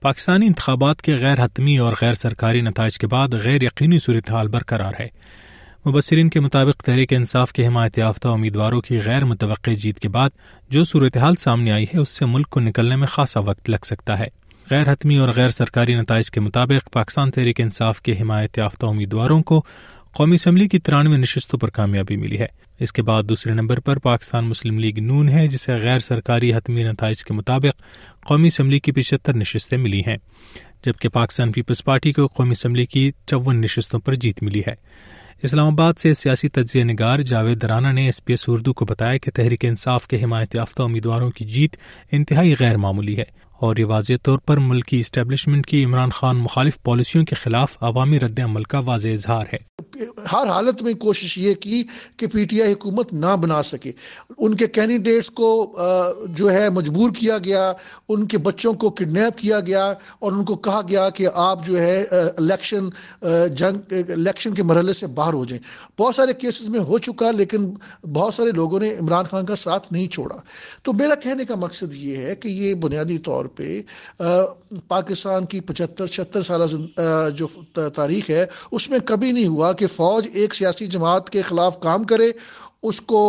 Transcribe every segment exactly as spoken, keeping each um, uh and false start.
پاکستانی انتخابات کے غیر حتمی اور غیر سرکاری نتائج کے بعد غیر یقینی صورتحال برقرار ہے۔ مبصرین کے مطابق تحریک انصاف کے حمایت یافتہ امیدواروں کی غیر متوقع جیت کے بعد جو صورتحال سامنے آئی ہے اس سے ملک کو نکلنے میں خاصا وقت لگ سکتا ہے۔ غیر حتمی اور غیر سرکاری نتائج کے مطابق پاکستان تحریک انصاف کے حمایت یافتہ امیدواروں کو قومی اسمبلی کی ترانوے نشستوں پر کامیابی ملی ہے۔ اس کے بعد دوسرے نمبر پر پاکستان مسلم لیگ نون ہے، جسے غیر سرکاری حتمی نتائج کے مطابق قومی اسمبلی کی پچہتر نشستیں ملی ہیں، جبکہ پاکستان پیپلز پارٹی کو قومی اسمبلی کی چون نشستوں پر جیت ملی ہے۔ اسلام آباد سے سیاسی تجزیہ نگار جاوید رانا نے ایس پی ایس اردو کو بتایا کہ تحریک انصاف کے حمایت یافتہ امیدواروں کی جیت انتہائی غیر معمولی ہے اور یہ واضح طور پر ملکی اسٹیبلشمنٹ کی عمران خان مخالف پالیسیوں کے خلاف عوامی رد عمل کا واضح اظہار ہے۔ ہر حالت میں کوشش یہ کی کہ پی ٹی آئی حکومت نہ بنا سکے، ان کے کینڈیڈیٹس کو جو ہے مجبور کیا گیا، ان کے بچوں کو کڈنیپ کیا گیا اور ان کو کہا گیا کہ آپ جو ہے الیکشن جنگ الیکشن کے مرحلے سے باہر ہو جائیں۔ بہت سارے کیسز میں ہو چکا، لیکن بہت سارے لوگوں نے عمران خان کا ساتھ نہیں چھوڑا۔ تو میرا کہنے کا مقصد یہ ہے کہ یہ بنیادی طور پہ پاکستان کی پچہتر چھہتر سالہ جو تاریخ ہے اس میں کبھی نہیں ہوا کہ فوج ایک سیاسی جماعت کے خلاف کام کرے، اس کو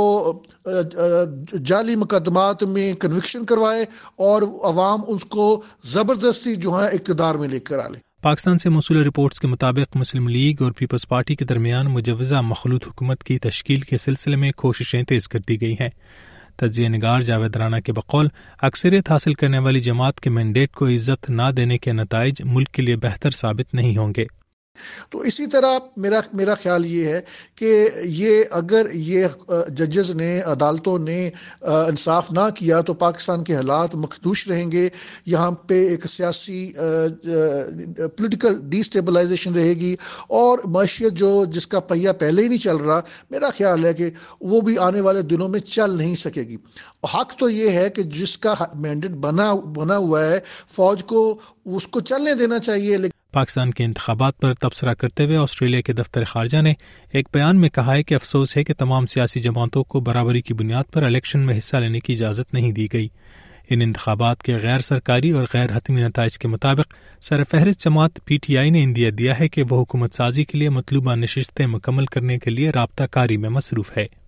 جعلی مقدمات میں کنوکشن کروائے اور عوام اس کو زبردستی جو ہے اقتدار میں لے کر آ لے۔ پاکستان سے موصول رپورٹس کے مطابق مسلم لیگ اور پیپلز پارٹی کے درمیان مجوزہ مخلوط حکومت کی تشکیل کے سلسلے میں کوششیں تیز کر دی گئی ہیں۔ تجزیہ نگار جاوید رانا کے بقول اکثریت حاصل کرنے والی جماعت کے مینڈیٹ کو عزت نہ دینے کے نتائج ملک کے لیے بہتر ثابت نہیں ہوں گے۔ تو اسی طرح میرا میرا خیال یہ ہے کہ یہ اگر یہ ججز نے عدالتوں نے انصاف نہ کیا تو پاکستان کے حالات مخدوش رہیں گے، یہاں پہ ایک سیاسی پولیٹیکل ڈی اسٹیبلائزیشن رہے گی اور معیشت جو جس کا پہیہ پہلے ہی نہیں چل رہا، میرا خیال ہے کہ وہ بھی آنے والے دنوں میں چل نہیں سکے گی۔ حق تو یہ ہے کہ جس کا مینڈیٹ بنا بنا ہوا ہے فوج کو اس کو چلنے دینا چاہیے۔ لیکن پاکستان کے انتخابات پر تبصرہ کرتے ہوئے آسٹریلیا کے دفتر خارجہ نے ایک بیان میں کہا ہے کہ افسوس ہے کہ تمام سیاسی جماعتوں کو برابری کی بنیاد پر الیکشن میں حصہ لینے کی اجازت نہیں دی گئی۔ ان انتخابات کے غیر سرکاری اور غیر حتمی نتائج کے مطابق سرفہرست جماعت پی ٹی آئی نے اندیا دیا ہے کہ وہ حکومت سازی کے لیے مطلوبہ نشستیں مکمل کرنے کے لیے رابطہ کاری میں مصروف ہے۔